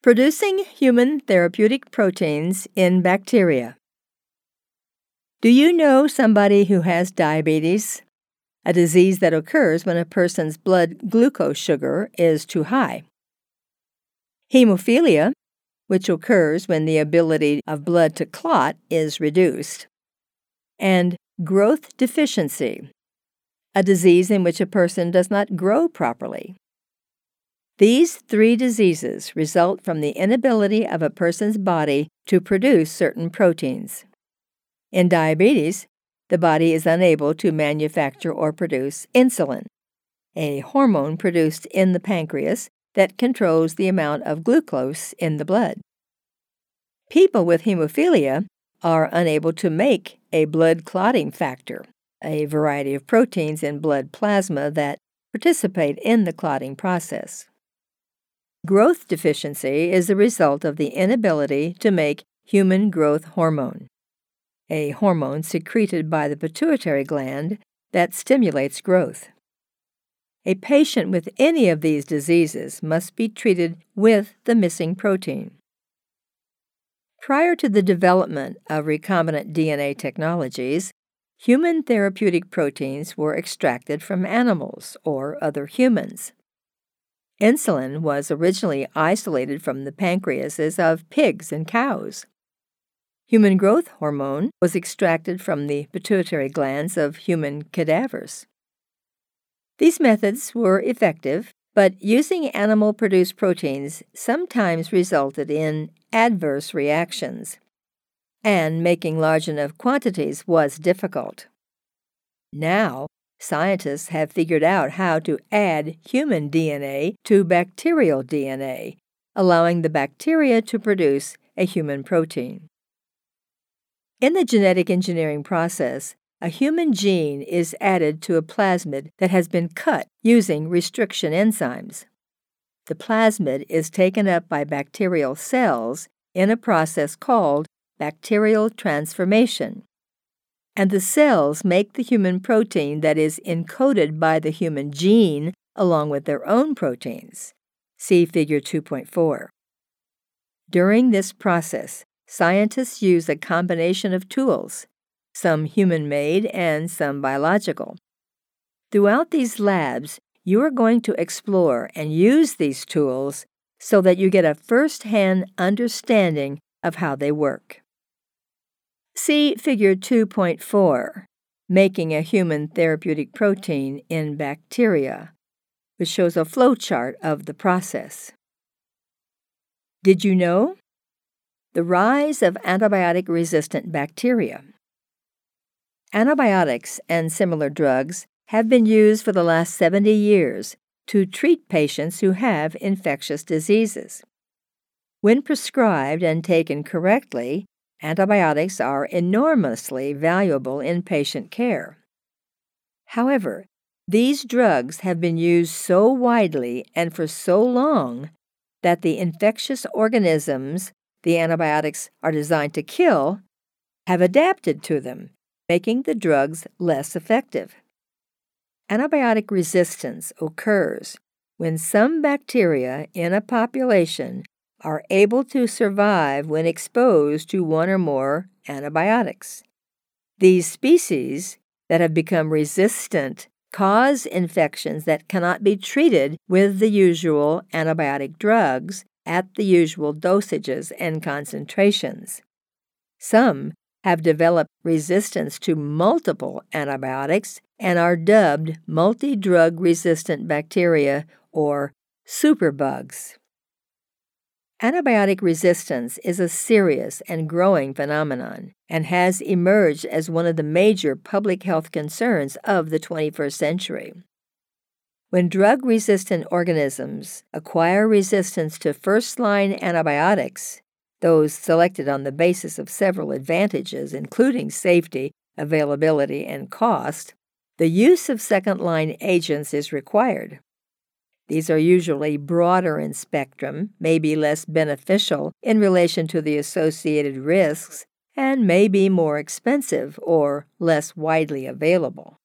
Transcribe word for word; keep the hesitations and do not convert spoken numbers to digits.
Producing human therapeutic proteins in bacteria. Do you know somebody who has diabetes, a disease that occurs when a person's blood glucose sugar is too high? Hemophilia, which occurs when the ability of blood to clot is reduced. And growth deficiency, a disease in which a person does not grow properly. These three diseases result from the inability of a person's body to produce certain proteins. In diabetes, the body is unable to manufacture or produce insulin, a hormone produced in the pancreas that controls the amount of glucose in the blood. People with hemophilia are unable to make a blood clotting factor, a variety of proteins in blood plasma that participate in the clotting process. Growth deficiency is the result of the inability to make human growth hormone, a hormone secreted by the pituitary gland that stimulates growth. A patient with any of these diseases must be treated with the missing protein. Prior to the development of recombinant D N A technologies, human therapeutic proteins were extracted from animals or other humans. Insulin was originally isolated from the pancreases of pigs and cows. Human growth hormone was extracted from the pituitary glands of human cadavers. These methods were effective, but using animal-produced proteins sometimes resulted in adverse reactions, and making large enough quantities was difficult. Now, scientists have figured out how to add human D N A to bacterial D N A, allowing the bacteria to produce a human protein. In the genetic engineering process, a human gene is added to a plasmid that has been cut using restriction enzymes. The plasmid is taken up by bacterial cells in a process called bacterial transformation, and the cells make the human protein that is encoded by the human gene along with their own proteins. See Figure two point four. During this process, scientists use a combination of tools, some human-made and some biological. Throughout these labs, you are going to explore and use these tools so that you get a first-hand understanding of how they work. See Figure two point four, Making a Human Therapeutic Protein in Bacteria, which shows a flowchart of the process. Did you know? The rise of antibiotic-resistant bacteria. Antibiotics and similar drugs have been used for the last seventy years to treat patients who have infectious diseases. When prescribed and taken correctly, antibiotics are enormously valuable in patient care. However, these drugs have been used so widely and for so long that the infectious organisms the antibiotics are designed to kill have adapted to them, making the drugs less effective. Antibiotic resistance occurs when some bacteria in a population are able to survive when exposed to one or more antibiotics. These species that have become resistant cause infections that cannot be treated with the usual antibiotic drugs at the usual dosages and concentrations. Some have developed resistance to multiple antibiotics and are dubbed multi-drug resistant bacteria or superbugs. Antibiotic resistance is a serious and growing phenomenon and has emerged as one of the major public health concerns of the twenty-first century. When drug-resistant organisms acquire resistance to first-line antibiotics, those selected on the basis of several advantages, including safety, availability, and cost, the use of second-line agents is required. These are usually broader in spectrum, may be less beneficial in relation to the associated risks, and may be more expensive or less widely available.